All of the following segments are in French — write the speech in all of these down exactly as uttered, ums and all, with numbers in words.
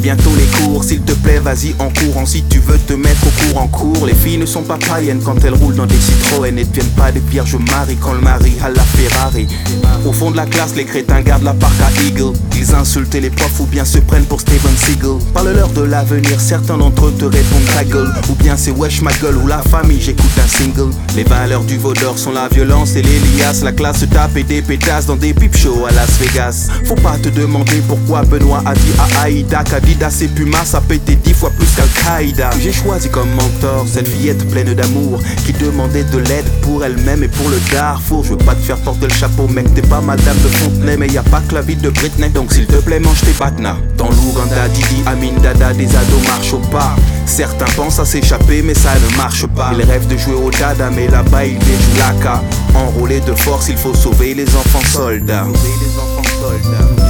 bientôt les cours. S'il te plaît, vas-y en courant si tu veux te mettre au cours en cours. Les filles ne sont pas païennes quand elles roulent dans des Citroën et ne deviennent pas des vierges maries quand le mari a la Ferrari. Au fond de la classe, les crétins gardent la parc à Eagle. Ils insultent les profs ou bien se prennent pour Steven Seagal. Parle-leur de l'avenir, certains d'entre eux te répondent ta gueule. Ou bien c'est wesh ma gueule ou la famille, j'écoute un single. Les valeurs du vaudor sont la violence et les liasses. La classe se tape et des pétasses dans des pipe shows à Las Vegas. Faut pas te demander pourquoi Benoît a dit à Aïda qu'Adidas et Puma ça pétait dix fois plus qu'Al-Qaïda. J'ai choisi comme mentor cette fillette pleine d'amour qui demandait de l'aide pour elle-même et pour le Darfour. Je veux pas te faire porter le chapeau mec, t'es pas madame de Fontenay, mais y a pas que la vie de Britney. Donc s'il te plaît mange tes batna. Dans l'Ouganda, Didi, Amin, Dada, des ados marchent au pas. Certains pensent à s'échapper mais ça ne marche pas. Ils rêvent de jouer au dada mais là-bas ils déjouent l'A K. Enrôlés de force, il faut sauver les enfants soldats. Sauver les enfants soldats.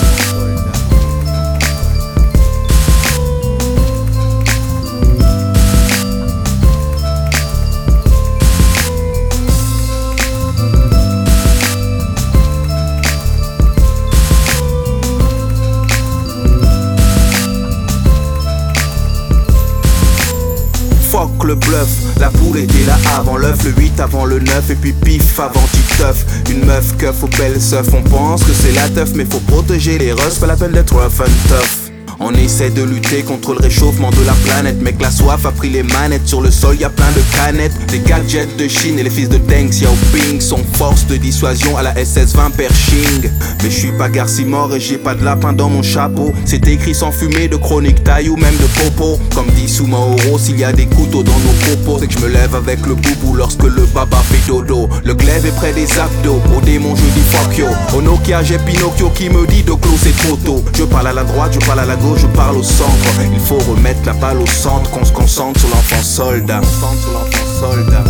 Fuck le bluff, la poule était là avant l'œuf, le huit avant le neuf et puis pif avant Titeuf. Une meuf keuf aux belles seufs, on pense que c'est la teuf mais faut protéger les russes, pas la peine d'être rough and tough. On essaie de lutter contre le réchauffement de la planète, mec la soif a pris les manettes, sur le sol y a plein de canettes. Les gadgets de Chine et les fils de Deng Xiaoping sont force de dissuasion à la S S vingt Pershing. Mais je suis pas Garcimore et j'ai pas de lapin dans mon chapeau. C'est écrit sans fumée de chronique taille ou même de popo. Comme dit Soumaoro, s'il y a des couteaux dans nos propos, c'est que je me lève avec le boubou lorsque le baba fait dodo. Le glaive est près des abdos, au démon je dis fuck yo. Au Nokia j'ai Pinocchio qui me dit Doclo c'est trop tôt. Je parle à la droite, je parle à la gauche, je parle au centre. Il faut remettre la balle au centre, qu'on se concentre sur l'enfant soldat. Sur l'enfant soldat.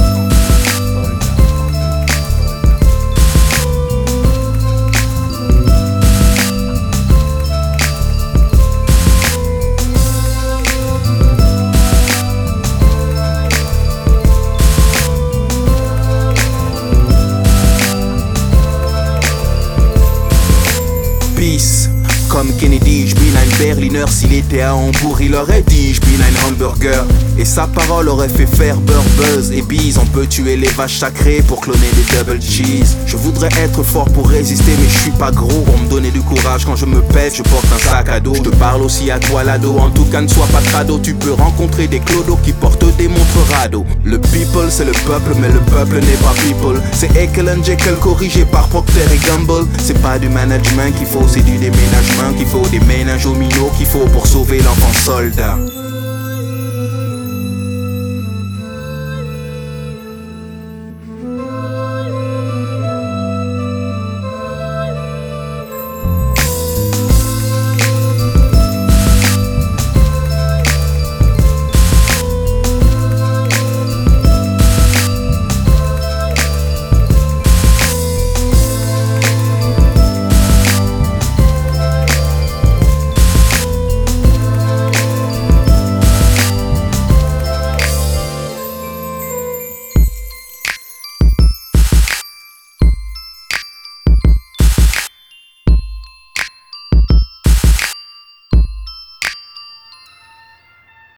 Peace. Comme Kennedy, j'bine un Berliner, s'il était à Hambourg, il aurait dit j'bine un hamburger. Et sa parole aurait fait faire beurre, buzz et bise. On peut tuer les vaches sacrées pour cloner des double cheese. Je voudrais être fort pour résister mais je suis pas gros. Pour me donner du courage quand je me pète, je porte un sac à dos. Je te parle aussi à toi l'ado, en tout cas ne sois pas crado. Tu peux rencontrer des clodos qui portent des montres radeaux. Le people c'est le peuple mais le peuple n'est pas people. C'est Ekel and Jekyll corrigé par Procter et Gamble. C'est pas du management qu'il faut, c'est du déménagement qu'il faut, des ménages aux minots qu'il faut pour sauver l'enfant soldat.